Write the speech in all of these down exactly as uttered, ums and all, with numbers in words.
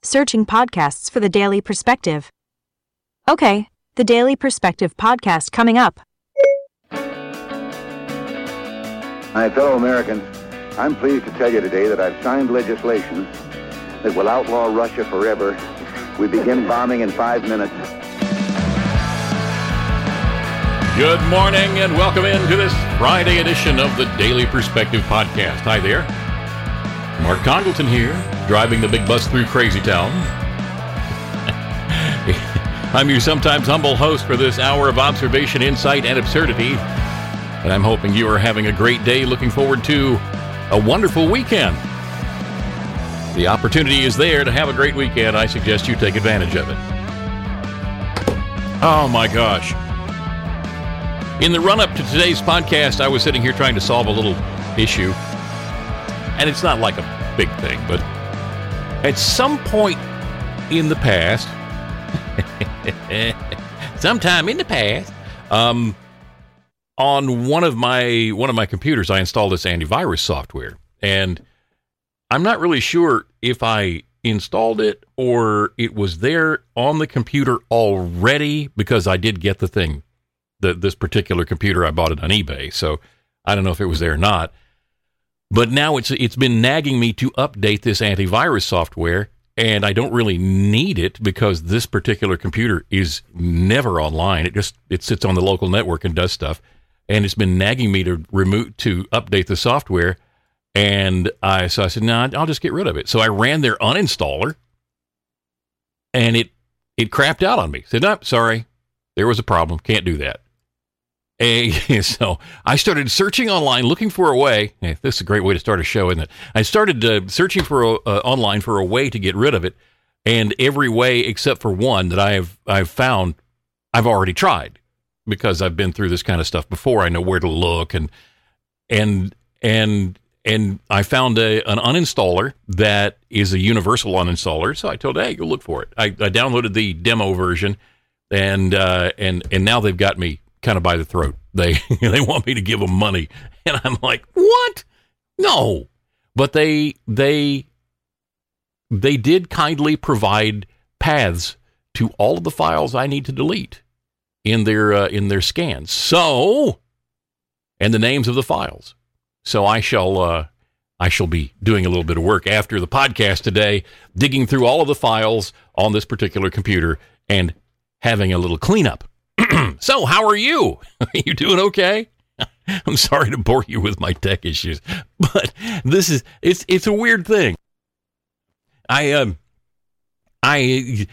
searching podcasts for the Daily Perspective. Okay, the Daily Perspective podcast coming up. My fellow Americans, I'm pleased to tell you today that I've signed legislation that will outlaw Russia forever. We begin bombing in five minutes. Good morning and welcome into this Friday edition of the Daily Perspective podcast. Hi there. Mark Congleton here, driving the big bus through Crazy Town. I'm your sometimes humble host for this hour of observation, insight, and absurdity. And I'm hoping you are having a great day, looking forward to a wonderful weekend. The opportunity is there to have a great weekend. I suggest you take advantage of it. Oh my gosh. In the run-up to today's podcast, I was sitting here trying to solve a little issue. And it's not like a big thing, but at some point in the past, sometime in the past, um, on one of my one of my computers, I installed this antivirus software, and I'm not really sure if I installed it or it was there on the computer already, because I did get the thing, the, this particular computer, I bought it on eBay, so I don't know if it was there or not. But now it's it's been nagging me to update this antivirus software, and I don't really need it because this particular computer is never online. It just it sits on the local network and does stuff. And it's been nagging me to remove to update the software, and I so I said, no, nah, I'll just get rid of it. So I ran their uninstaller, and it it crapped out on me. Said, no, sorry, there was a problem. Can't do that. And so I started searching online, looking for a way. Hey, this is a great way to start a show, isn't it? I started uh, searching for a, uh, online for a way to get rid of it, and every way except for one that I have I've found, I've already tried. Because I've been through this kind of stuff before. I know where to look, and and and and I found a, an uninstaller that is a universal uninstaller. So I told, hey, go look for it. I, I downloaded the demo version, and uh, and and now they've got me kind of by the throat. They they want me to give them money, and I'm like, what? No, but they they they did kindly provide paths to all of the files I need to delete in their uh, in their scans. So, and the names of the files. So I shall uh, I shall be doing a little bit of work after the podcast today, digging through all of the files on this particular computer and having a little cleanup. So, how are you? Are you doing okay? I'm sorry to bore you with my tech issues, but this is it's it's a weird thing. I um I.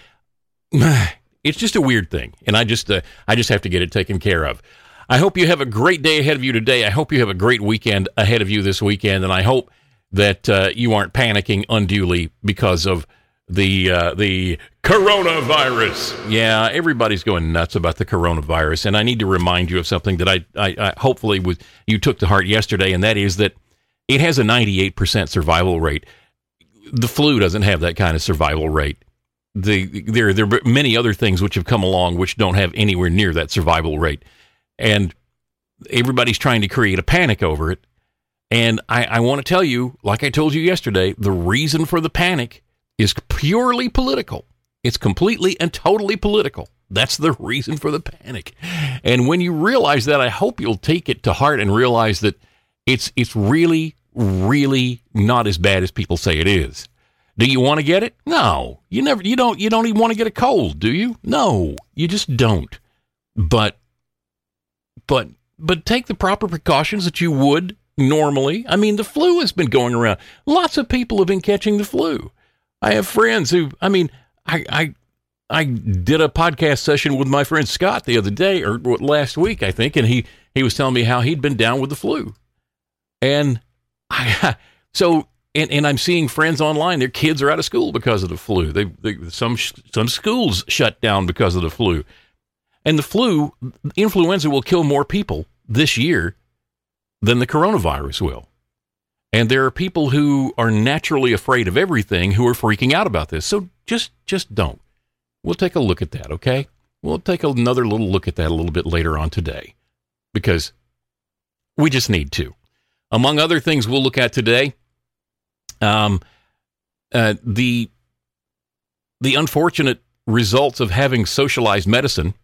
It's just a weird thing, and I just uh, I just have to get it taken care of. I hope you have a great day ahead of you today. I hope you have a great weekend ahead of you this weekend, and I hope that uh, you aren't panicking unduly because of the uh, the coronavirus. Yeah, everybody's going nuts about the coronavirus, and I need to remind you of something that I, I, I hopefully was, you took to heart yesterday, and that is that it has a ninety-eight percent survival rate. The flu doesn't have that kind of survival rate. The, there, there are many other things which have come along which don't have anywhere near that survival rate. And everybody's trying to create a panic over it. And I, I want to tell you, like I told you yesterday, the reason for the panic is purely political. It's completely and totally political. That's the reason for the panic. And when you realize that, I hope you'll take it to heart and realize that it's it's really, really not as bad as people say it is. Do you want to get it? No. You never you don't you don't even want to get a cold, do you? No. You just don't. But but but take the proper precautions that you would normally. I mean, the flu has been going around. Lots of people have been catching the flu. I have friends who, I mean, I I I did a podcast session with my friend Scott the other day, or last week, I think, and he, he was telling me how he'd been down with the flu. And I so and, and I'm seeing friends online, their kids are out of school because of the flu. They, they some some schools shut down because of the flu. And the flu, influenza will kill more people this year than the coronavirus will. And there are people who are naturally afraid of everything who are freaking out about this. So just just don't. We'll take a look at that, okay? We'll take another little look at that a little bit later on today, because we just need to. Among other things we'll look at today, um, uh, the the unfortunate results of having socialized medicine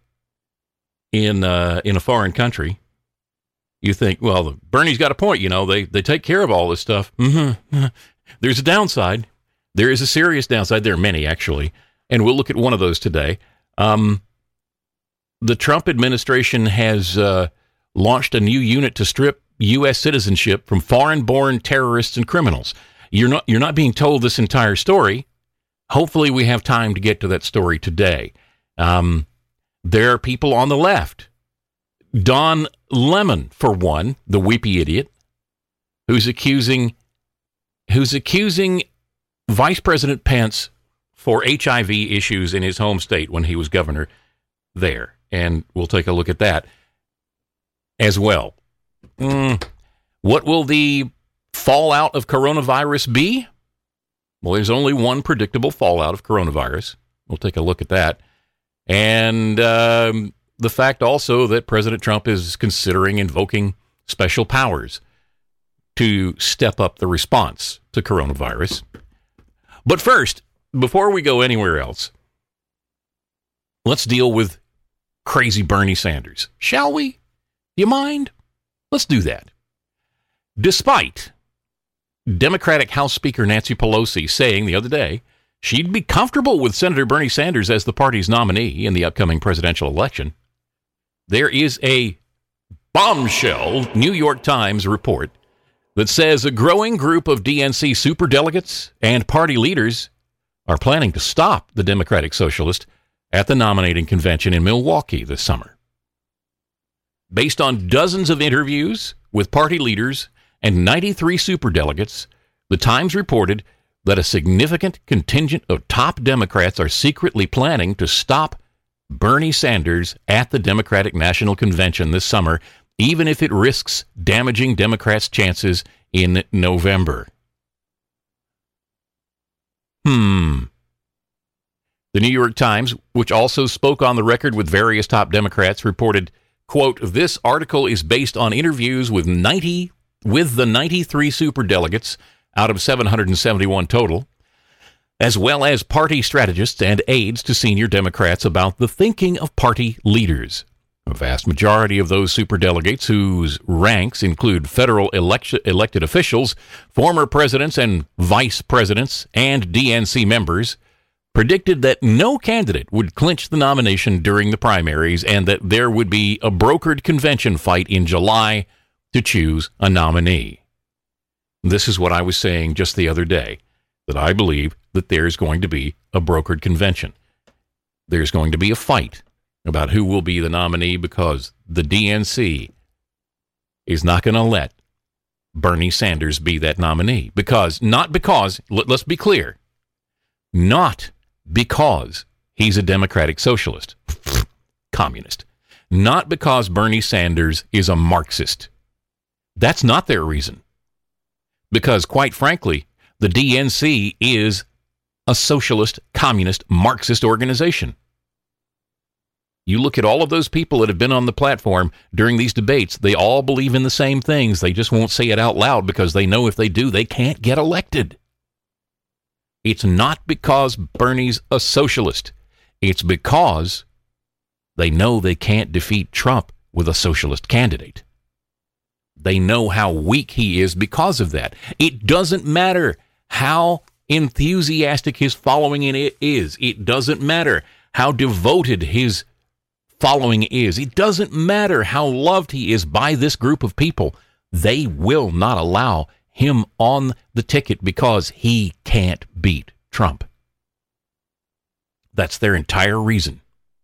in uh, in a foreign country, you think, well, Bernie's got a point. You know, they they take care of all this stuff. Mm-hmm. There's a downside. There is a serious downside. There are many, actually, and we'll look at one of those today. Um, the Trump administration has uh, launched a new unit to strip U S citizenship from foreign-born terrorists and criminals. You're not you're not being told this entire story. Hopefully, we have time to get to that story today. Um, there are people on the left. Don Lemon, for one, the weepy idiot, who's accusing who's accusing Vice President Pence for H I V issues in his home state when he was governor there. And we'll take a look at that as well. Mm, what will the fallout of coronavirus be? Well, there's only one predictable fallout of coronavirus. We'll take a look at that. And um, the fact also that President Trump is considering invoking special powers to step up the response to coronavirus. But first, before we go anywhere else, let's deal with crazy Bernie Sanders, shall we? Do you mind? Let's do that. Despite Democratic House Speaker Nancy Pelosi saying the other day she'd be comfortable with Senator Bernie Sanders as the party's nominee in the upcoming presidential election, there is a bombshell New York Times report that says a growing group of D N C superdelegates and party leaders are planning to stop the Democratic Socialist at the nominating convention in Milwaukee this summer. Based on dozens of interviews with party leaders and ninety-three superdelegates, the Times reported that a significant contingent of top Democrats are secretly planning to stop Bernie Sanders at the Democratic National Convention this summer, even if it risks damaging Democrats' chances in November. Hmm. The New York Times, which also spoke on the record with various top Democrats, reported, quote, "This article is based on interviews with ninety with the ninety-three superdelegates out of seven hundred seventy-one total, as well as party strategists and aides to senior Democrats about the thinking of party leaders. A vast majority of those superdelegates, whose ranks include federal elect- elected officials, former presidents and vice presidents, and D N C members, predicted that no candidate would clinch the nomination during the primaries and that there would be a brokered convention fight in July to choose a nominee. This is what I was saying just the other day, that I believe that there's going to be a brokered convention. There's going to be a fight about who will be the nominee because the D N C is not going to let Bernie Sanders be that nominee. Because, not because, let, let's be clear, not because he's a Democratic Socialist, communist. Not because Bernie Sanders is a Marxist. That's not their reason. Because, quite frankly, the D N C is a socialist, communist, Marxist organization. You look at all of those people that have been on the platform during these debates, they all believe in the same things. They just won't say it out loud because they know if they do, they can't get elected. It's not because Bernie's a socialist. It's because they know they can't defeat Trump with a socialist candidate. They know how weak he is because of that. It doesn't matter how enthusiastic his following in it is. It doesn't matter how devoted his following is. It doesn't matter how loved he is by this group of people. They will not allow him on the ticket because he can't beat Trump. That's their entire reason.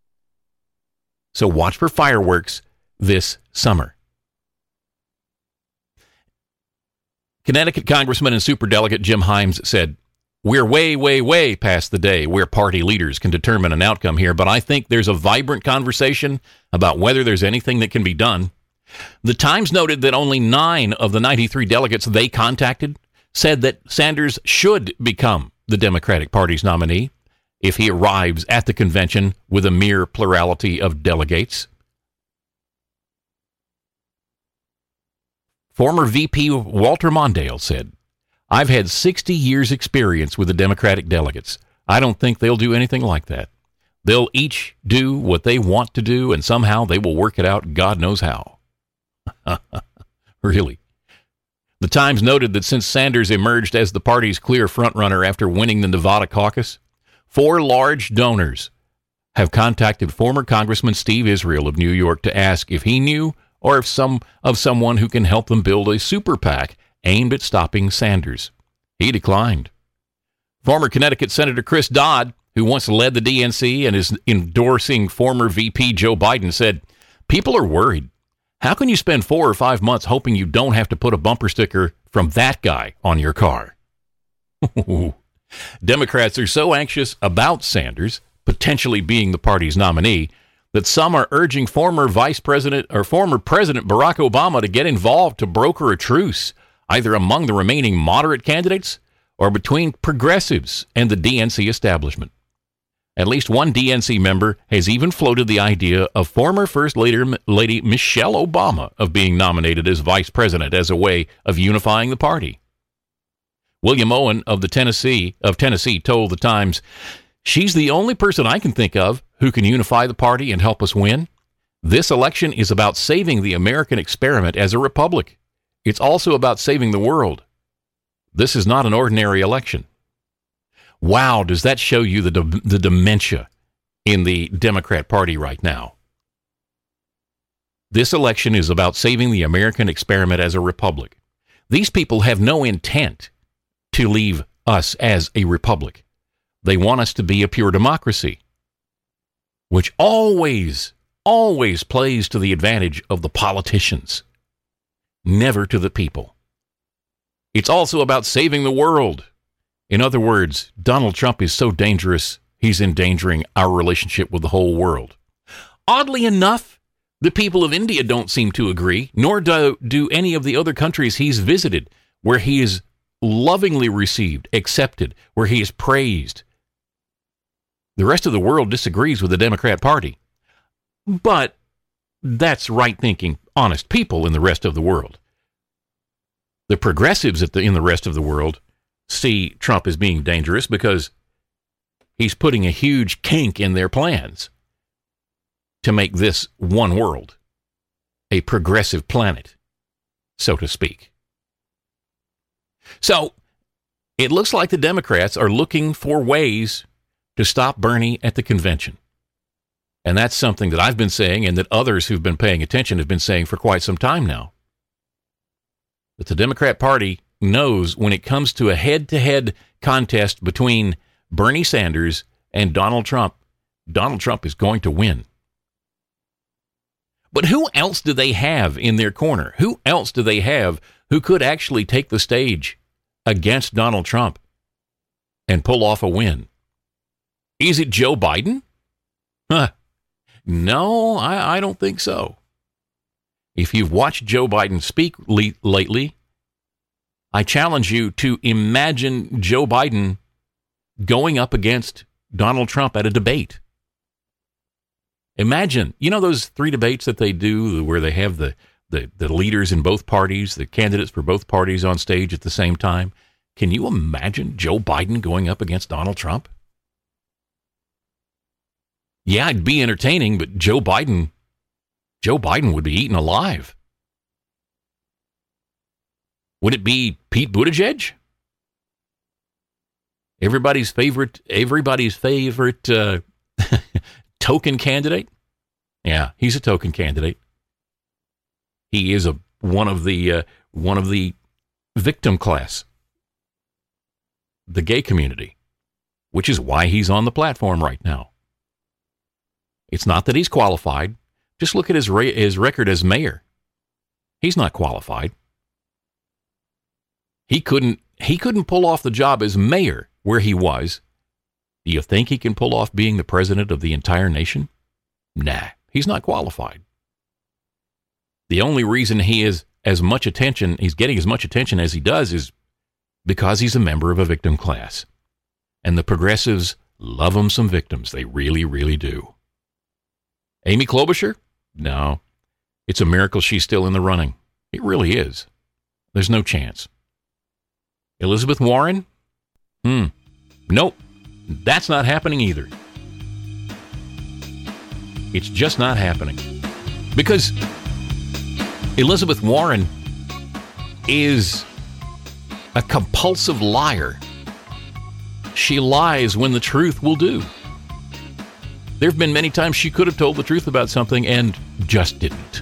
So watch for fireworks this summer. Connecticut Congressman and Superdelegate Jim Himes said, "We're way, way, way past the day where party leaders can determine an outcome here, but I think there's a vibrant conversation about whether there's anything that can be done." The Times noted that only nine of the ninety-three delegates they contacted said that Sanders should become the Democratic Party's nominee if he arrives at the convention with a mere plurality of delegates. Former V P Walter Mondale said, "I've had sixty years experience with the Democratic delegates. I don't think they'll do anything like that. They'll each do what they want to do, and somehow they will work it out, God knows how. Really. The Times noted that since Sanders emerged as the party's clear frontrunner after winning the Nevada caucus, four large donors have contacted former Congressman Steve Israel of New York to ask if he knew or if some of someone who can help them build a super PAC aimed at stopping Sanders. He declined. Former Connecticut Senator Chris Dodd, who once led the D N C and is endorsing former V P Joe Biden, said, "People are worried. How can you spend four or five months hoping you don't have to put a bumper sticker from that guy on your car?" Democrats are so anxious about Sanders potentially being the party's nominee that some are urging former Vice President or former President Barack Obama to get involved to broker a truce, either among the remaining moderate candidates or between progressives and the D N C establishment. At least one D N C member has even floated the idea of former First Lady Michelle Obama of being nominated as vice president as a way of unifying the party. William Owen of the Tennessee of Tennessee told the Times, "She's the only person I can think of who can unify the party and help us win. This election is about saving the American experiment as a republic. It's also about saving the world. This is not an ordinary election." Wow, does that show you the de- the dementia in the Democrat Party right now? This election is about saving the American experiment as a republic. These people have no intent to leave us as a republic. They want us to be a pure democracy, which always, always plays to the advantage of the politicians, never to the people. It's also about saving the world. In other words, Donald Trump is so dangerous, he's endangering our relationship with the whole world. Oddly enough, the people of India don't seem to agree, nor do, do any of the other countries he's visited, where he is lovingly received, accepted, where he is praised. The rest of the world disagrees with the Democrat Party. But that's right-thinking, honest people in the rest of the world. The progressives at the, in the rest of the world see Trump as being dangerous because he's putting a huge kink in their plans to make this one world, a progressive planet, so to speak. So it looks like the Democrats are looking for ways to stop Bernie at the convention. And that's something that I've been saying and that others who've been paying attention have been saying for quite some time now. That the Democrat Party knows when it comes to a head-to-head contest between Bernie Sanders and Donald Trump, Donald Trump is going to win. But who else do they have in their corner? Who else do they have who could actually take the stage against Donald Trump and pull off a win? Is it Joe Biden? Huh. No, I, I don't think so. If you've watched Joe Biden speak le- lately, I challenge you to imagine Joe Biden going up against Donald Trump at a debate. Imagine, you know those three debates that they do where they have the, the, the leaders in both parties, the candidates for both parties on stage at the same time? Can you imagine Joe Biden going up against Donald Trump? Yeah, it'd be entertaining, but Joe Biden, Joe Biden would be eaten alive. Would it be Pete Buttigieg? Everybody's favorite, everybody's favorite uh, token candidate? Yeah, he's a token candidate. He is a one of the uh, one of the victim class, the gay community, which is why he's on the platform right now. It's not that he's qualified. Just look at his ra- his record as mayor. He's not qualified. He couldn't he couldn't pull off the job as mayor where he was. Do you think he can pull off being the president of the entire nation? Nah, he's not qualified. The only reason he is as much attention, he's getting as much attention as he does is because he's a member of a victim class. And the progressives love him some victims. They really, really do. Amy Klobuchar? No. It's a miracle she's still in the running. It really is. There's no chance. Elizabeth Warren? Hmm. Nope. That's not happening either. It's just not happening. Because Elizabeth Warren is a compulsive liar. She lies when the truth will do. There have been many times she could have told the truth about something and just didn't.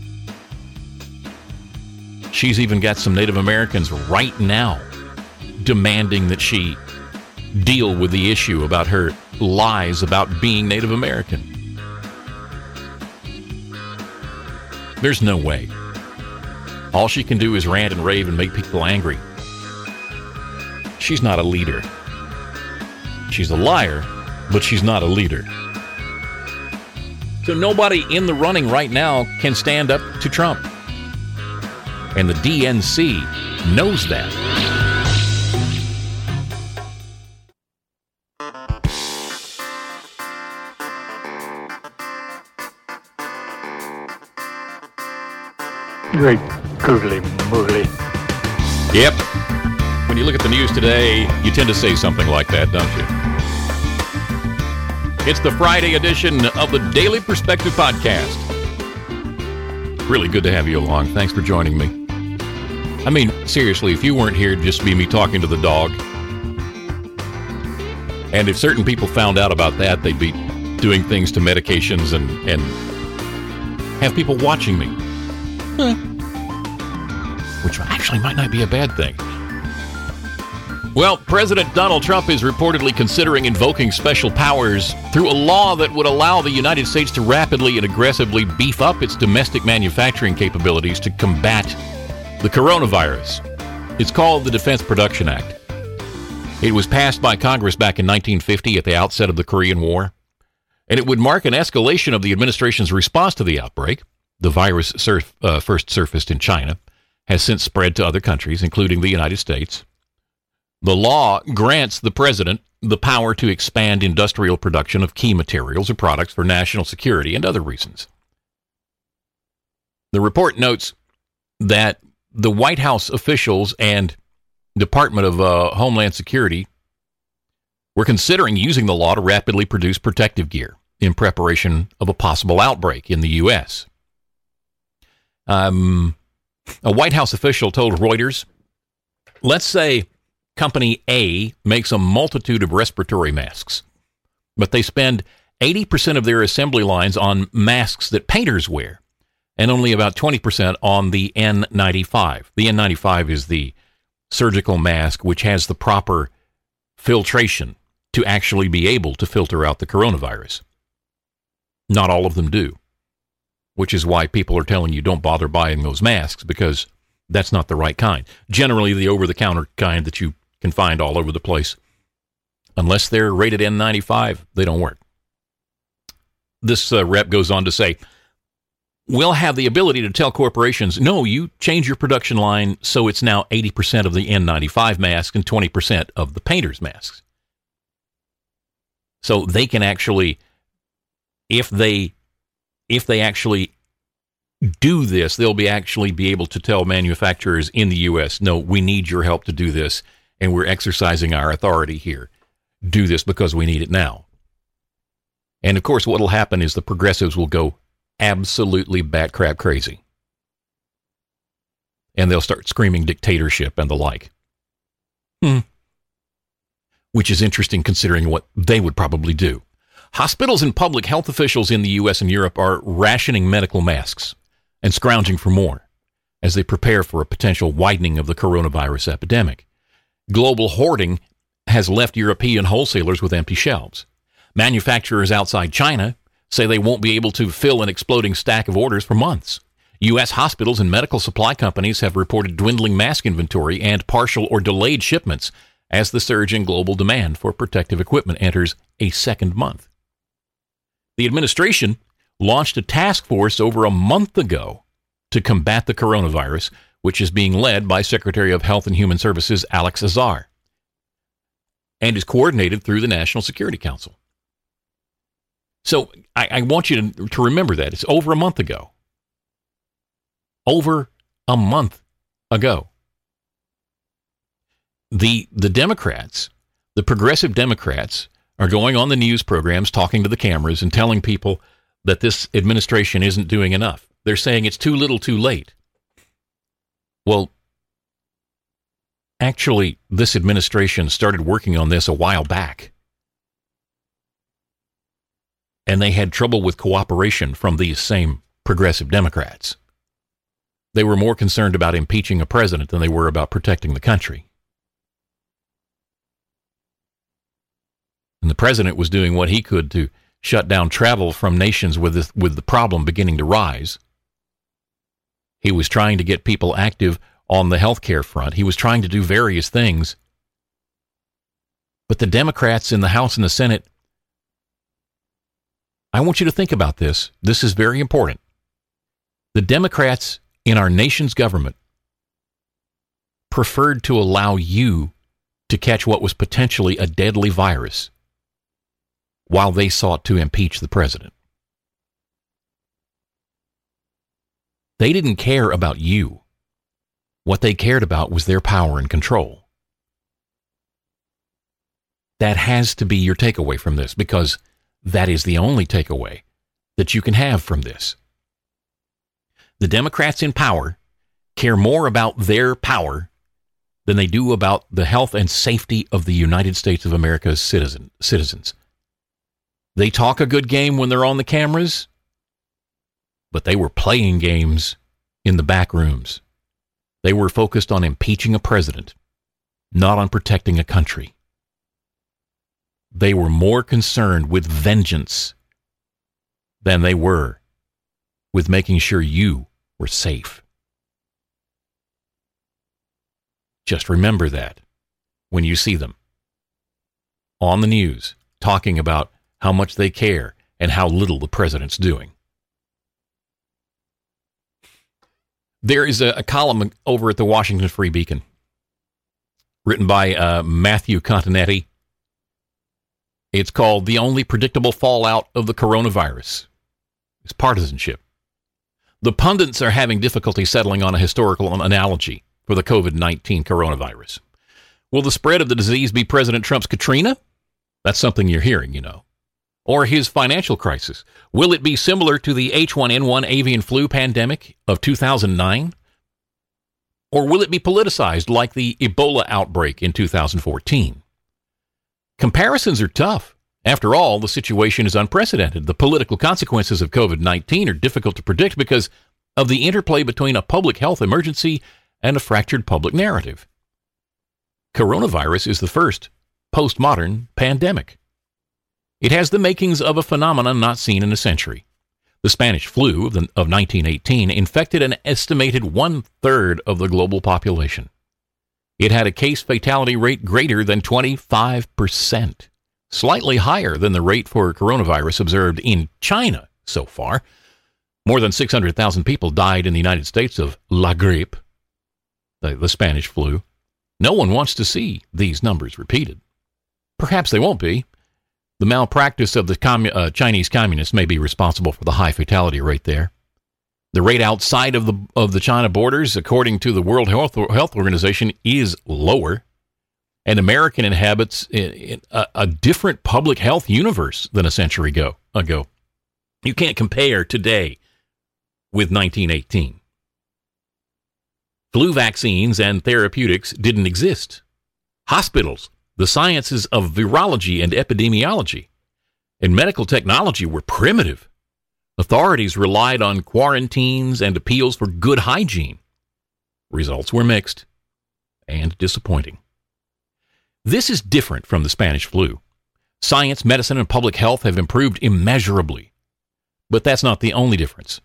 She's even got some Native Americans right now demanding that she deal with the issue about her lies about being Native American. There's no way. All she can do is rant and rave and make people angry. She's not a leader. She's a liar, but she's not a leader. So nobody in the running right now can stand up to Trump. And the D N C knows that. Great googly moogly. Yep. When you look at the news today, you tend to say something like that, don't you? It's the Friday edition of the Daily Perspective Podcast. Really good to have you along. Thanks for joining me. I mean, seriously, if you weren't here, it'd just be me talking to the dog. And if certain people found out about that, they'd be doing things to medications and, and have people watching me. Huh. Which actually might not be a bad thing. Well, President Donald Trump is reportedly considering invoking special powers through a law that would allow the United States to rapidly and aggressively beef up its domestic manufacturing capabilities to combat the coronavirus. It's called the Defense Production Act. It was passed by Congress back in nineteen fifty at the outset of the Korean War, and it would mark an escalation of the administration's response to the outbreak. The virus surf, uh, first surfaced in China, has since spread to other countries, including the United States. The law grants the president the power to expand industrial production of key materials or products for national security and other reasons. The report notes that the White House officials and Department of uh, Homeland Security were considering using the law to rapidly produce protective gear in preparation of a possible outbreak in the U S Um, a White House official told Reuters, let's say Company A makes a multitude of respiratory masks, but they spend eighty percent of their assembly lines on masks that painters wear, and only about twenty percent on the N ninety-five. The N ninety-five is the surgical mask which has the proper filtration to actually be able to filter out the coronavirus. Not all of them do, which is why people are telling you don't bother buying those masks, because that's not the right kind. Generally, the over-the-counter kind that you can find all over the place, unless they're rated N ninety-five, they don't work. This uh, rep goes on to say, we'll have the ability to tell corporations, no, you change your production line so it's now eighty percent of the N ninety-five mask and twenty percent of the painter's masks. So they can actually, if they if they actually do this, they'll be actually be able to tell manufacturers in the U S, no, we need your help to do this, and we're exercising our authority here. Do this because we need it now. And of course, what will happen is the progressives will go absolutely bat crap crazy. And they'll start screaming dictatorship and the like. Hmm. Which is interesting considering what they would probably do. Hospitals and public health officials in the U S and Europe are rationing medical masks and scrounging for more as they prepare for a potential widening of the coronavirus epidemic. Global hoarding has left European wholesalers with empty shelves. Manufacturers outside China say they won't be able to fill an exploding stack of orders for months. U S hospitals and medical supply companies have reported dwindling mask inventory and partial or delayed shipments as the surge in global demand for protective equipment enters a second month. The administration launched a task force over a month ago to combat the coronavirus, which is being led by Secretary of Health and Human Services Alex Azar and is coordinated through the National Security Council. So I, I want you to, to remember that. It's over a month ago. Over a month ago. The, the Democrats, the progressive Democrats, are going on the news programs, talking to the cameras, and telling people that this administration isn't doing enough. They're saying it's too little, too late. Well, actually, this administration started working on this a while back. And they had trouble with cooperation from these same progressive Democrats. They were more concerned about impeaching a president than they were about protecting the country. And the president was doing what he could to shut down travel from nations with the, with the problem beginning to rise. He was trying to get people active on the healthcare front. He was trying to do various things. But the Democrats in the House and the Senate, I want you to think about this. This is very important. The Democrats in our nation's government preferred to allow you to catch what was potentially a deadly virus while they sought to impeach the president. They didn't care about you. What they cared about was their power and control. That has to be your takeaway from this, because that is the only takeaway that you can have from this. The Democrats in power care more about their power than they do about the health and safety of the United States of America's citizen, citizens. They talk a good game when they're on the cameras, but they were playing games in the back rooms. They were focused on impeaching a president, not on protecting a country. They were more concerned with vengeance than they were with making sure you were safe. Just remember that when you see them on the news talking about how much they care and how little the president's doing. There is a, a column over at the Washington Free Beacon written by uh, Matthew Continetti. It's called "The Only Predictable Fallout of the Coronavirus." It's partisanship. The pundits are having difficulty settling on a historical analogy for the covid nineteen coronavirus. Will the spread of the disease be President Trump's Katrina? That's something you're hearing, you know. Or his financial crisis. Will it be similar to the H one N one avian flu pandemic of two thousand nine? Or will it be politicized like the Ebola outbreak in two thousand fourteen? Comparisons are tough. After all, the situation is unprecedented. The political consequences of covid nineteen are difficult to predict because of the interplay between a public health emergency and a fractured public narrative. Coronavirus is the first postmodern pandemic. It has the makings of a phenomenon not seen in a century. The Spanish flu of, the, of nineteen eighteen infected an estimated one-third of the global population. It had a case fatality rate greater than twenty-five percent, slightly higher than the rate for coronavirus observed in China so far. More than six hundred thousand people died in the United States of La Grippe, the, the Spanish flu. No one wants to see these numbers repeated. Perhaps they won't be. The malpractice of the commu- uh, Chinese communists may be responsible for the high fatality rate there. The rate outside of the of the China borders, according to the World Health, Health Organization, is lower. And American inhabits in, in a, a different public health universe than a century ago, ago. You can't compare today with nineteen eighteen. Flu vaccines and therapeutics didn't exist. Hospitals, the sciences of virology and epidemiology, and medical technology were primitive. Authorities relied on quarantines and appeals for good hygiene. Results were mixed and disappointing. This is different from the Spanish flu. Science, medicine, and public health have improved immeasurably. But that's not the only difference.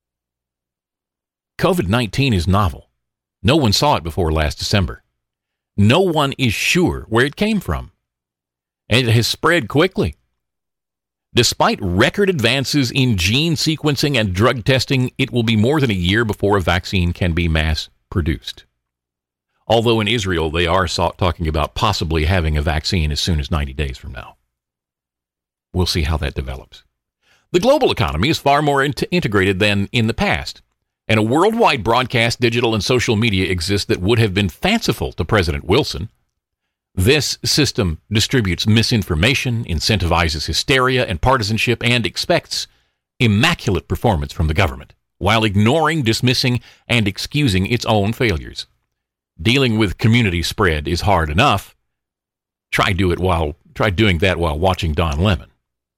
covid nineteen is novel. No one saw it before last December. No one is sure where it came from. And it has spread quickly. Despite record advances in gene sequencing and drug testing, it will be more than a year before a vaccine can be mass-produced. Although in Israel, they are talking about possibly having a vaccine as soon as ninety days from now. We'll see how that develops. The global economy is far more in- integrated than in the past, and a worldwide broadcast, digital, and social media exists that would have been fanciful to President Wilson. This system distributes misinformation, incentivizes hysteria and partisanship, and expects immaculate performance from the government, while ignoring, dismissing, and excusing its own failures. Dealing with community spread is hard enough. Try do it while try doing that while watching Don Lemon.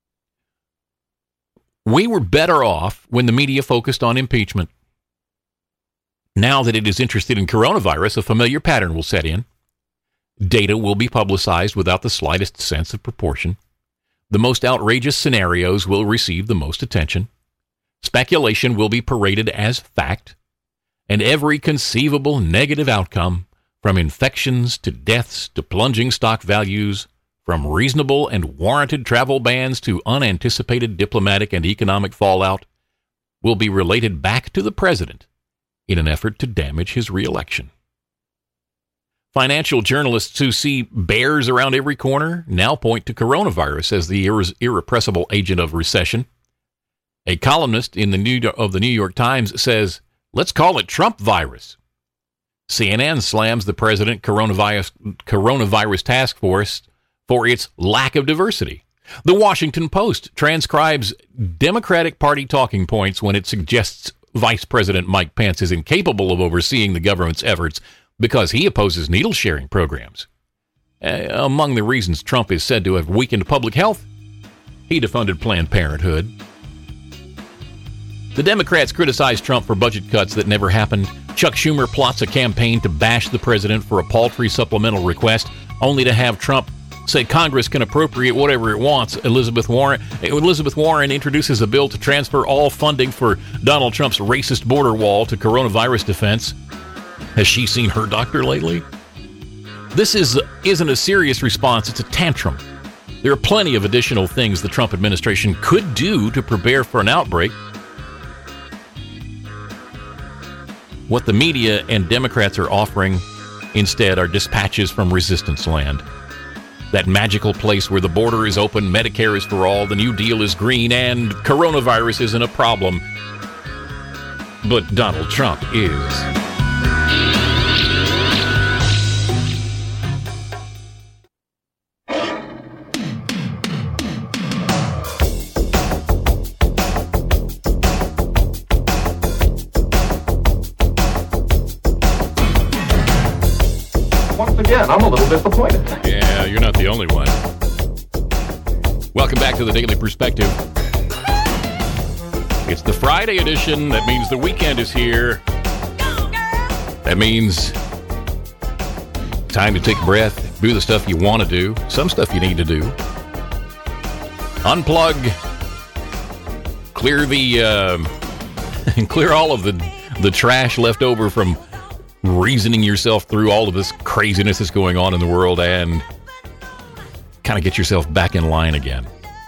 We were better off when the media focused on impeachment. Now that it is interested in coronavirus, a familiar pattern will set in. Data will be publicized without the slightest sense of proportion. The most outrageous scenarios will receive the most attention. Speculation will be paraded as fact. And every conceivable negative outcome, from infections to deaths to plunging stock values, from reasonable and warranted travel bans to unanticipated diplomatic and economic fallout, will be related back to the president in an effort to damage his reelection. Financial journalists who see bears around every corner now point to coronavirus as the irre- irrepressible agent of recession. A columnist in the New of the New York Times says, "Let's call it Trump virus." C N N slams the president coronavirus, coronavirus task force for its lack of diversity. The Washington Post transcribes Democratic Party talking points when it suggests Vice President Mike Pence is incapable of overseeing the government's efforts because he opposes needle-sharing programs. Uh, among the reasons Trump is said to have weakened public health, he defunded Planned Parenthood. The Democrats criticize Trump for budget cuts that never happened. Chuck Schumer plots a campaign to bash the president for a paltry supplemental request, only to have Trump say Congress can appropriate whatever it wants. Elizabeth Warren Elizabeth Warren introduces a bill to transfer all funding for Donald Trump's racist border wall to coronavirus defense. Has she seen her doctor lately? This is, isn't a serious response, it's a tantrum. There are plenty of additional things the Trump administration could do to prepare for an outbreak. What the media and Democrats are offering instead are dispatches from resistance land. That magical place where the border is open, Medicare is for all, the New Deal is green, and coronavirus isn't a problem. But Donald Trump is. Again, I'm a little disappointed. Yeah, you're not the only one. Welcome back to the Daily Perspective. It's the Friday edition. That means the weekend is here. That means time to take a breath, do the stuff you want to do, some stuff you need to do. Unplug, clear the, uh, clear all of the the trash left over from reasoning yourself through all of this craziness that's going on in the world, and kind of get yourself back in line again.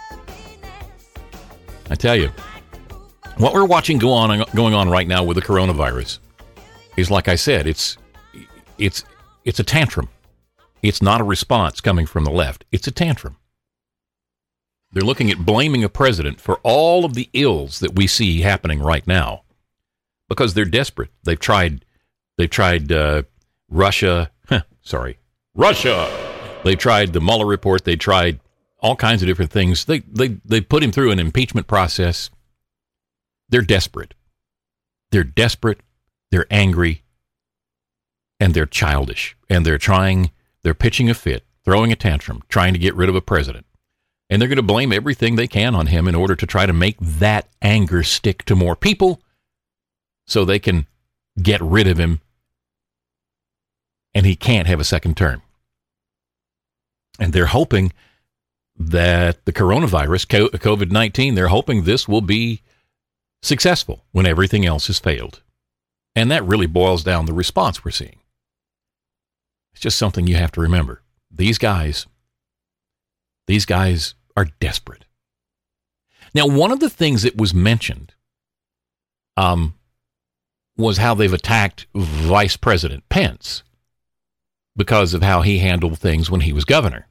I tell you, what we're watching go on going on right now with the coronavirus is, like I said, it's it's it's a tantrum. It's not a response coming from the left. It's a tantrum. They're looking at blaming a president for all of the ills that we see happening right now because they're desperate. They've tried They tried uh, Russia, sorry, Russia. They tried the Mueller report. They tried all kinds of different things. They they they put him through an impeachment process. They're desperate. They're desperate. They're angry, and they're childish. And they're trying. They're pitching a fit, throwing a tantrum, trying to get rid of a president. And they're going to blame everything they can on him in order to try to make that anger stick to more people, so they can get rid of him, and he can't have a second term. And they're hoping that the coronavirus, covid nineteen, they're hoping this will be successful when everything else has failed. And that really boils down the response we're seeing. It's just something you have to remember. These guys, these guys are desperate. Now, one of the things that was mentioned, um, was how they've attacked Vice President Pence because of how he handled things when he was governor.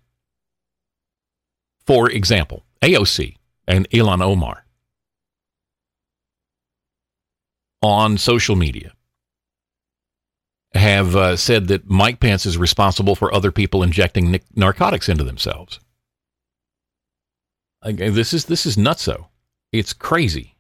For example, A O C and Ilhan Omar on social media have uh, said that Mike Pence is responsible for other people injecting nic- narcotics into themselves. Again, this is this is nutso. It's crazy.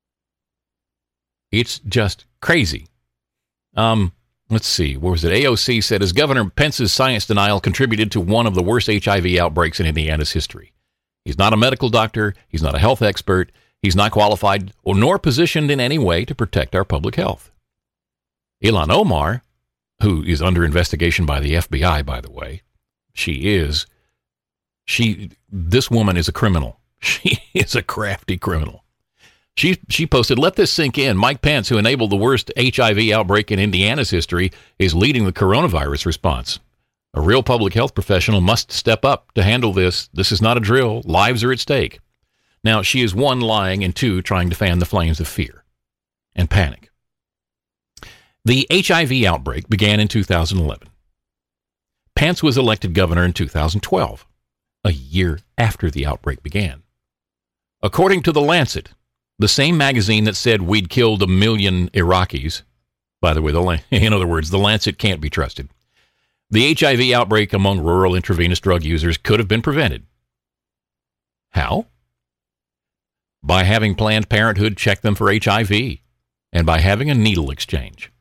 It's just crazy. Um, let's see. What was it? A O C said, as Governor Pence's science denial contributed to one of the worst H I V outbreaks in Indiana's history. He's not a medical doctor. He's not a health expert. He's not qualified or nor positioned in any way to protect our public health. Ilhan Omar, who is under investigation by the F B I, by the way, she is, she, this woman is a criminal. She is a crafty criminal. She she posted, let this sink in. Mike Pence, who enabled the worst H I V outbreak in Indiana's history, is leading the coronavirus response. A real public health professional must step up to handle this. This is not a drill. Lives are at stake. Now, she is one, lying, and two, trying to fan the flames of fear and panic. The H I V outbreak began in two thousand eleven. Pence was elected governor in two thousand twelve, a year after the outbreak began. According to The Lancet, the same magazine that said we'd killed a million Iraqis, by the way, the, in other words, The Lancet can't be trusted. The H I V outbreak among rural intravenous drug users could have been prevented. How? By having Planned Parenthood check them for H I V and by having a needle exchange.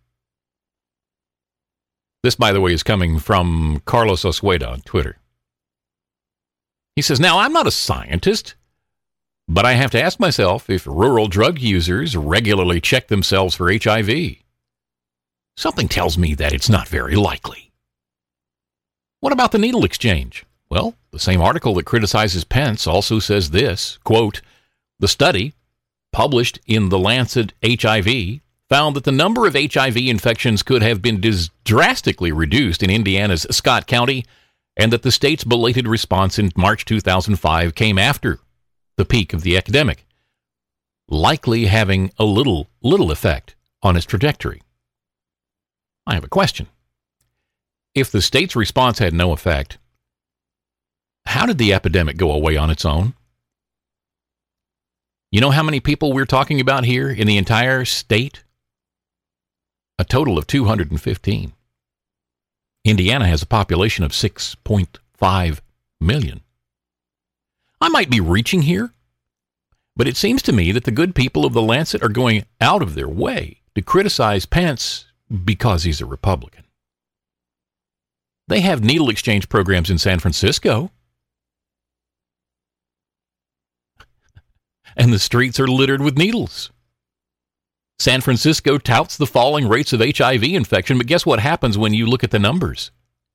This, by the way, is coming from Carlos Osueda on Twitter. He says, now, I'm not a scientist, but I have to ask myself if rural drug users regularly check themselves for H I V. Something tells me that it's not very likely. What about the needle exchange? Well, the same article that criticizes Pence also says this, quote, the study, published in The Lancet H I V, found that the number of H I V infections could have been dis- drastically reduced in Indiana's Scott County, and that the state's belated response in March two thousand five came after the peak of the epidemic, likely having a little, little effect on its trajectory. I have a question. If the state's response had no effect, how did the epidemic go away on its own? You know how many people we're talking about here in the entire state? A total of two hundred fifteen. Indiana has a population of six point five million. I might be reaching here, but it seems to me that the good people of The Lancet are going out of their way to criticize Pence because he's a Republican. They have needle exchange programs in San Francisco, and the streets are littered with needles. San Francisco touts the falling rates of H I V infection, but guess what happens when you look at the numbers?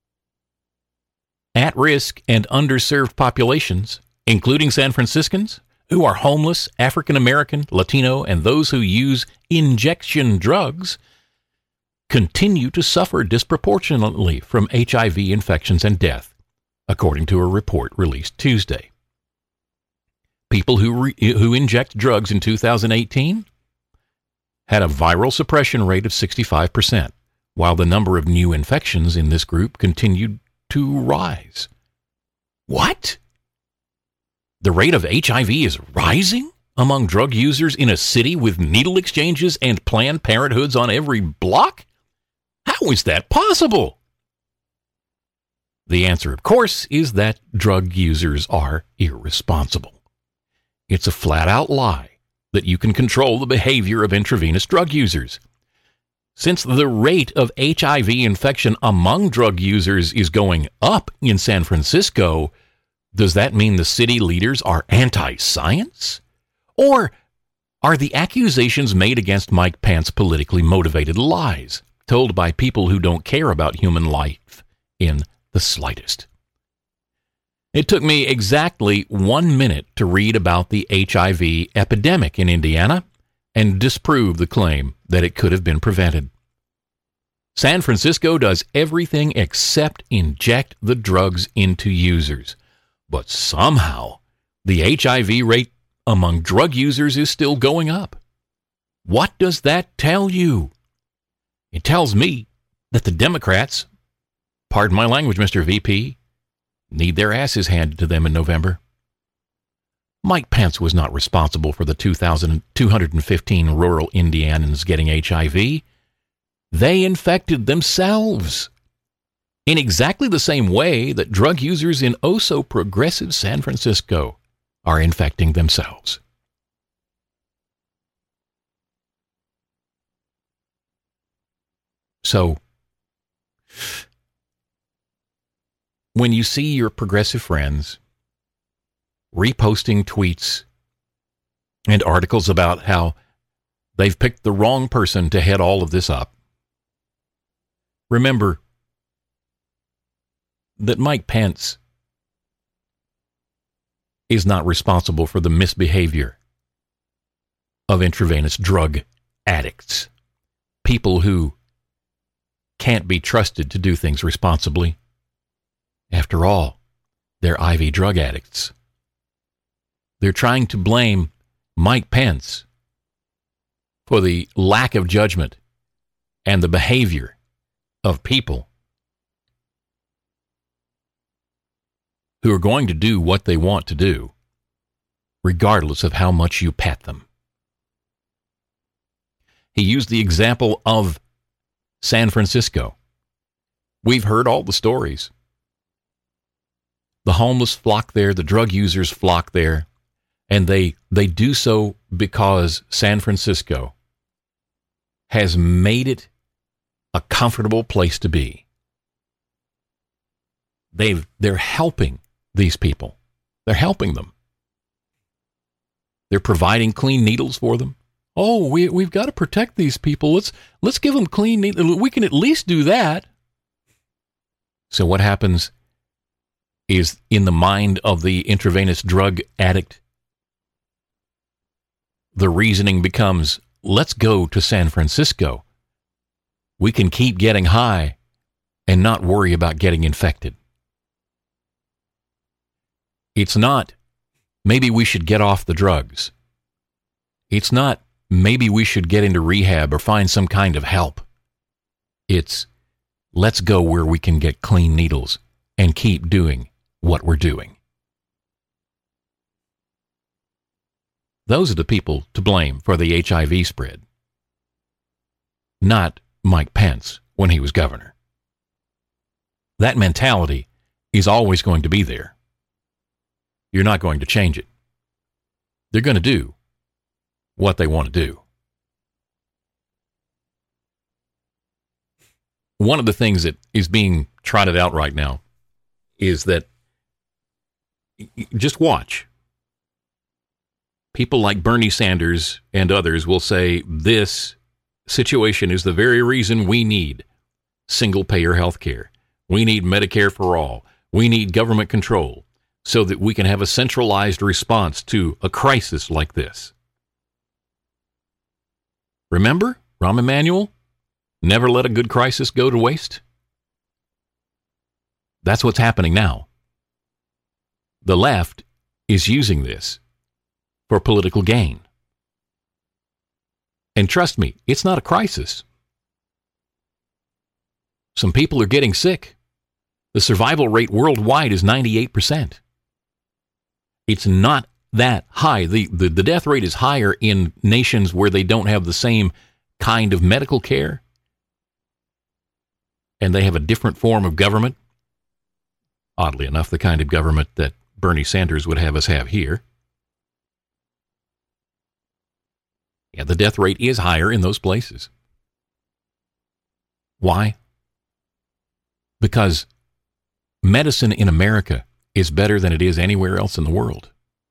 At-risk and underserved populations, including San Franciscans, who are homeless, African American, Latino, and those who use injection drugs, continue to suffer disproportionately from H I V infections and death, according to a report released Tuesday. People who re- who inject drugs in two thousand eighteen had a viral suppression rate of sixty-five percent, while the number of new infections in this group continued to rise. What? The rate of H I V is rising among drug users in a city with needle exchanges and Planned Parenthoods on every block? How is that possible? The answer, of course, is that drug users are irresponsible. It's a flat-out lie that you can control the behavior of intravenous drug users. Since the rate of H I V infection among drug users is going up in San Francisco, does that mean the city leaders are anti-science? Or are the accusations made against Mike Pence politically motivated lies told by people who don't care about human life in the slightest? It took me exactly one minute to read about the H I V epidemic in Indiana and disprove the claim that it could have been prevented. San Francisco does everything except inject the drugs into users. But somehow, the H I V rate among drug users is still going up. What does that tell you? It tells me that the Democrats, pardon my language, Mister V P, need their asses handed to them in November. Mike Pence was not responsible for the two thousand two hundred fifteen rural Indianans getting H I V. They infected themselves in exactly the same way that drug users in oh-so-progressive San Francisco are infecting themselves. So, when you see your progressive friends reposting tweets and articles about how they've picked the wrong person to head all of this up, remember that Mike Pence is not responsible for the misbehavior of intravenous drug addicts, people who can't be trusted to do things responsibly. After all, they're I V drug addicts. They're trying to blame Mike Pence for the lack of judgment and the behavior of people who are going to do what they want to do, regardless of how much you pat them. He used the example of San Francisco. We've heard all the stories. The homeless flock there, the drug users flock there, and they they do so because San Francisco has made it a comfortable place to be. They've they're helping these people. They're helping them. They're providing clean needles for them. Oh, we we've got to protect these people. Let's let's give them clean needles. We can at least do that. So what happens is, in the mind of the intravenous drug addict, the reasoning becomes, let's go to San Francisco. We can keep getting high and not worry about getting infected. It's not, maybe we should get off the drugs. It's not, maybe we should get into rehab or find some kind of help. It's, let's go where we can get clean needles and keep doing what we're doing. Those are the people to blame for the H I V spread, not Mike Pence when he was governor. That mentality is always going to be there. You're not going to change it. They're going to do what they want to do. One of the things that is being trotted out right now is that, just watch. People like Bernie Sanders and others will say this situation is the very reason we need single-payer health care. We need Medicare for all. We need government control so that we can have a centralized response to a crisis like this. Remember, Rahm Emanuel? Never let a good crisis go to waste. That's what's happening now. The left is using this for political gain. And trust me, it's not a crisis. Some people are getting sick. The survival rate worldwide is ninety-eight percent. It's not that high. The, the, the death rate is higher in nations where they don't have the same kind of medical care, and they have a different form of government. Oddly enough, the kind of government that Bernie Sanders would have us have here. Yeah, the death rate is higher in those places. Why? Because medicine in America is better than it is anywhere else in the world.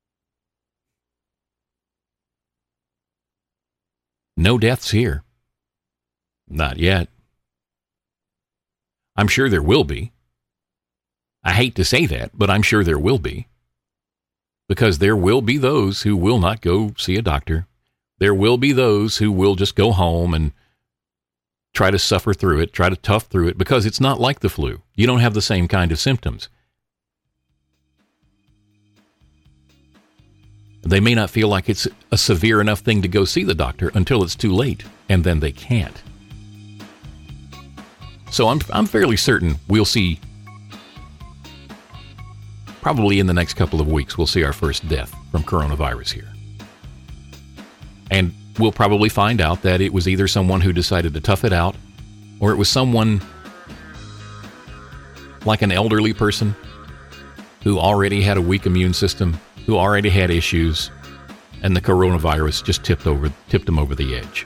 No deaths here. Not yet. I'm sure there will be. I hate to say that, but I'm sure there will be. Because there will be those who will not go see a doctor. There will be those who will just go home and try to suffer through it, try to tough through it, because it's not like the flu. You don't have the same kind of symptoms. They may not feel like it's a severe enough thing to go see the doctor until it's too late, and then they can't. So I'm I'm fairly certain we'll see, probably in the next couple of weeks, we'll see our first death from coronavirus here. And we'll probably find out that it was either someone who decided to tough it out or it was someone like an elderly person who already had a weak immune system, who already had issues, and the coronavirus just tipped over, tipped them over the edge.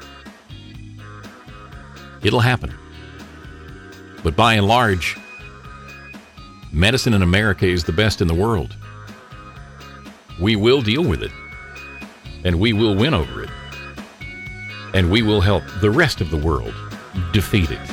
It'll happen. But by and large, medicine in America is the best in the world. We will deal with it, and we will win over it, and we will help the rest of the world defeat it.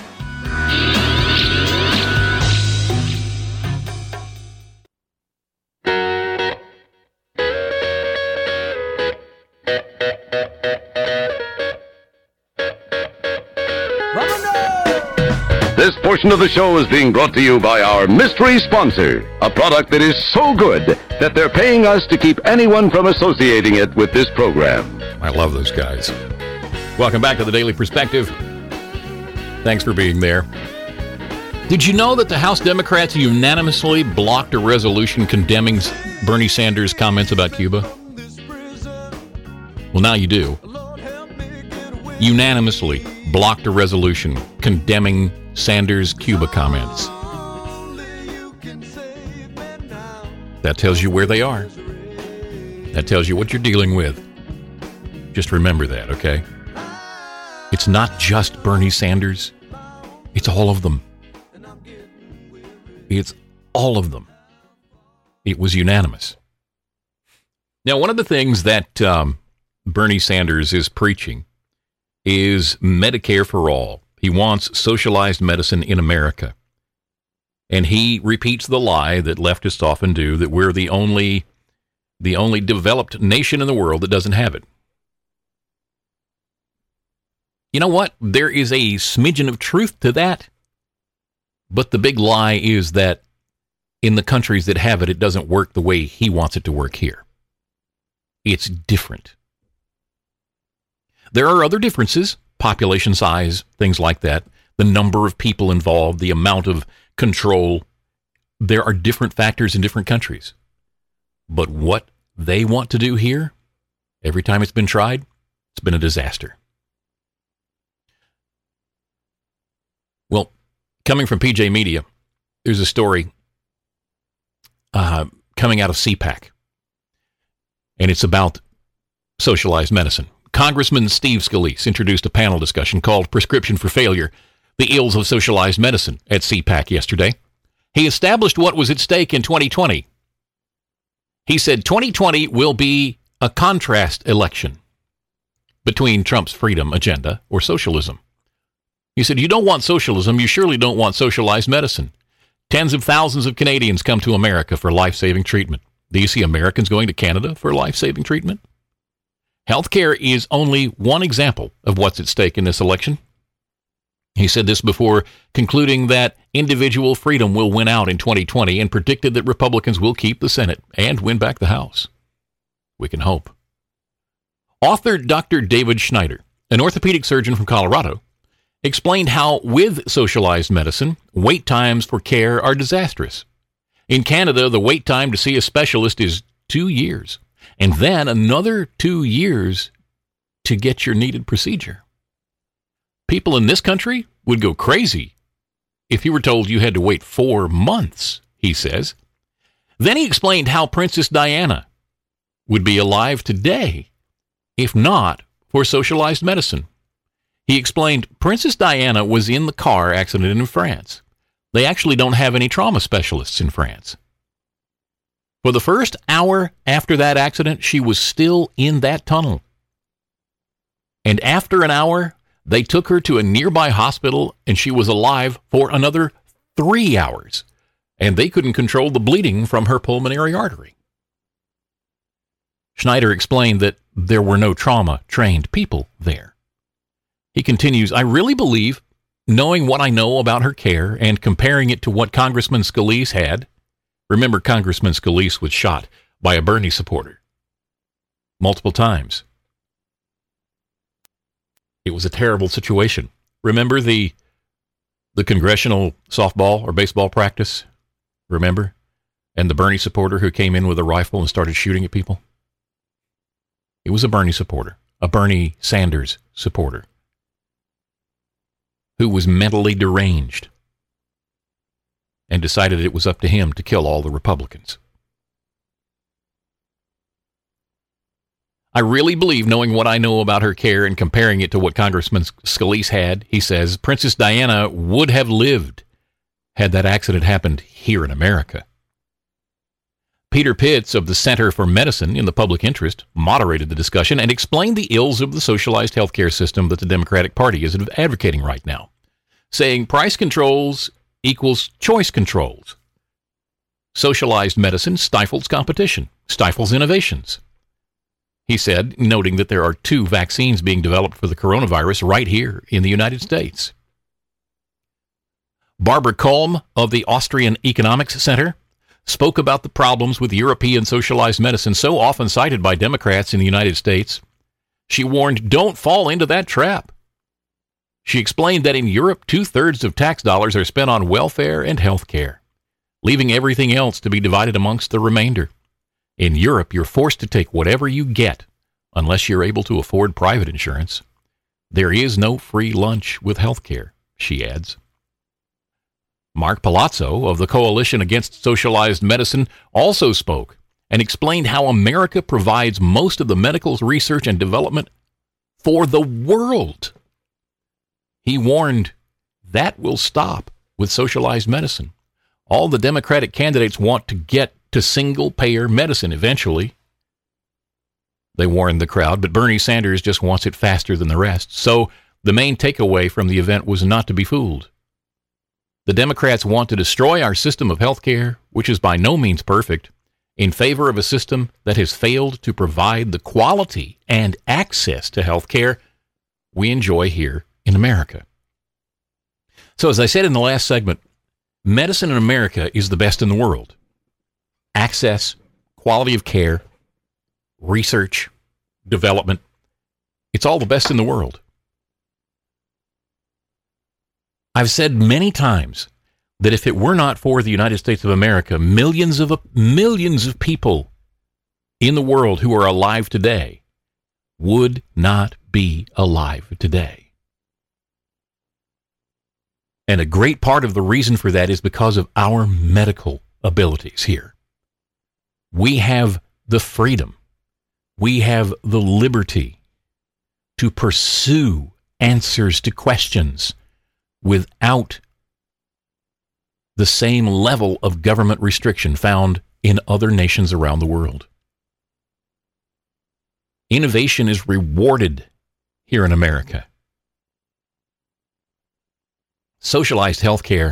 This portion of the show is being brought to you by our mystery sponsor, a product that is so good that they're paying us to keep anyone from associating it with this program. I love those guys. Welcome back to the Daily Perspective. Thanks for being there. Did you know that the House Democrats unanimously blocked a resolution condemning Bernie Sanders' comments about Cuba? Well, now you do. Unanimously blocked a resolution condemning Sanders' Cuba comments. That tells you where they are. That tells you what you're dealing with. Just remember that, okay? It's not just Bernie Sanders. It's all of them. It's all of them. It was unanimous. Now, one of the things that um, Bernie Sanders is preaching is Medicare for all. He wants socialized medicine in America. And he repeats the lie that leftists often do, that we're the only, the only developed nation in the world that doesn't have it. You know what? There is a smidgen of truth to that. But the big lie is that in the countries that have it, it doesn't work the way he wants it to work here. It's different. There are other differences, population size, things like that, the number of people involved, the amount of control. There are different factors in different countries. But what they want to do here, every time it's been tried, it's been a disaster. Well, coming from P J Media, there's a story uh, coming out of C PAC, and it's about socialized medicine. Congressman Steve Scalise introduced a panel discussion called Prescription for Failure, the Ills of Socialized Medicine at C PAC yesterday. He established what was at stake in twenty twenty. He said twenty twenty will be a contrast election between Trump's freedom agenda or socialism. He said, you don't want socialism, you surely don't want socialized medicine. Tens of thousands of Canadians come to America for life-saving treatment. Do you see Americans going to Canada for life-saving treatment? Healthcare is only one example of what's at stake in this election. He said this before concluding that individual freedom will win out in twenty twenty and predicted that Republicans will keep the Senate and win back the House. We can hope. Author Doctor David Schneider, an orthopedic surgeon from Colorado, explained how with socialized medicine, wait times for care are disastrous. In Canada, the wait time to see a specialist is two years, and then another two years to get your needed procedure. People in this country would go crazy if you were told you had to wait four months, he says. Then he explained how Princess Diana would be alive today if not for socialized medicine. He explained Princess Diana was in the car accident in France. They actually don't have any trauma specialists in France. For the first hour after that accident, she was still in that tunnel. And after an hour, they took her to a nearby hospital and she was alive for another three hours. And they couldn't control the bleeding from her pulmonary artery. Schneider explained that there were no trauma-trained people there. He continues, I really believe, knowing what I know about her care and comparing it to what Congressman Scalise had, remember Congressman Scalise was shot by a Bernie supporter multiple times. It was a terrible situation. Remember the the congressional softball or baseball practice? Remember? And the Bernie supporter who came in with a rifle and started shooting at people? It was a Bernie supporter, a Bernie Sanders supporter. who was mentally deranged and decided it was up to him to kill all the Republicans. I really believe, knowing what I know about her care and comparing it to what Congressman Scalise had, he says, Princess Diana would have lived had that accident happened here in America. Peter Pitts of the Center for Medicine in the Public Interest moderated the discussion and explained the ills of the socialized healthcare system that the Democratic Party is advocating right now, saying price controls equals choice controls. Socialized medicine stifles competition, stifles innovations. He said, noting that there are two vaccines being developed for the coronavirus right here in the United States. Barbara Kolm of the Austrian Economics Center spoke about the problems with European socialized medicine so often cited by Democrats in the United States. She warned, don't fall into that trap. She explained that in Europe, two-thirds of tax dollars are spent on welfare and health care, leaving everything else to be divided amongst the remainder. In Europe, you're forced to take whatever you get unless you're able to afford private insurance. There is no free lunch with health care, she adds. Mark Palazzo of the Coalition Against Socialized Medicine also spoke and explained how America provides most of the medical research and development for the world. He warned that will stop with socialized medicine. All the Democratic candidates want to get to single-payer medicine eventually. They warned the crowd, but Bernie Sanders just wants it faster than the rest. So the main takeaway from the event was not to be fooled. The Democrats want to destroy our system of health care, which is by no means perfect, in favor of a system that has failed to provide the quality and access to health care we enjoy here in America. So as I said in the last segment, medicine in America is the best in the world. Access, quality of care, research, development, it's all the best in the world. I've said many times that if it were not for the United States of America, millions of millions of people in the world who are alive today would not be alive today. And a great part of the reason for that is because of our medical abilities here. We have the freedom, we have the liberty to pursue answers to questions without the same level of government restriction found in other nations around the world. Innovation is rewarded here in America. Socialized healthcare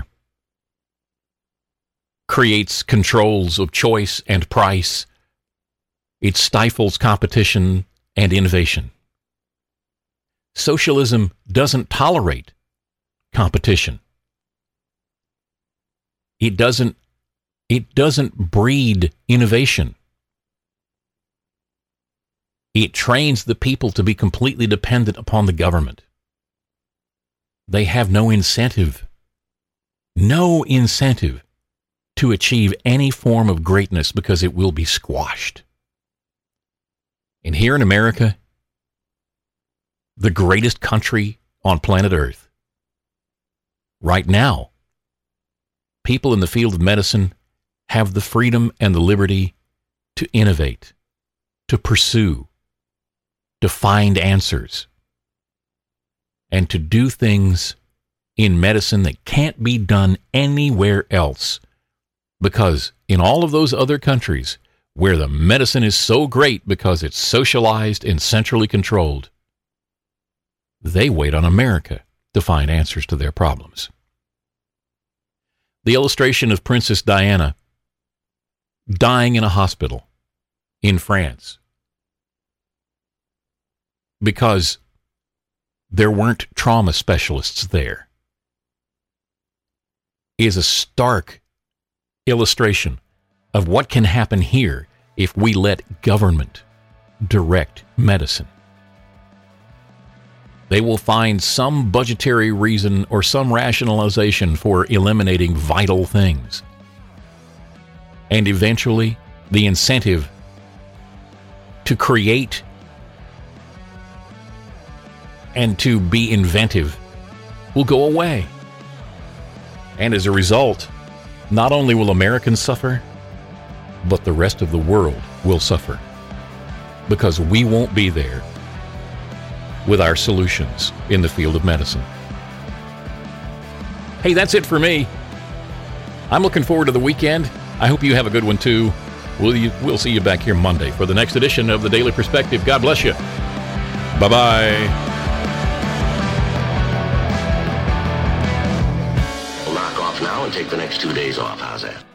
creates controls of choice and price. It stifles competition and innovation. Socialism doesn't tolerate competition. It doesn't, it doesn't breed innovation. It trains the people to be completely dependent upon the government. They have no incentive, no incentive to achieve any form of greatness because it will be squashed. And here in America, the greatest country on planet Earth, right now, people in the field of medicine have the freedom and the liberty to innovate, to pursue, to find answers, and to do things in medicine that can't be done anywhere else. Because in all of those other countries where the medicine is so great because it's socialized and centrally controlled, they wait on America to find answers to their problems. The illustration of Princess Diana dying in a hospital in France because there weren't trauma specialists there is a stark illustration of what can happen here if we let government direct medicine. They will find some budgetary reason or some rationalization for eliminating vital things. And eventually, the incentive to create and to be inventive will go away. And as a result, not only will Americans suffer, but the rest of the world will suffer. Because we won't be there with our solutions in the field of medicine. Hey, that's it for me. I'm looking forward to the weekend. I hope you have a good one too. We'll, you, we'll see you back here Monday for the next edition of the Daily Perspective. God bless you. Bye-bye. We'll knock off now and take the next two days off. How's that?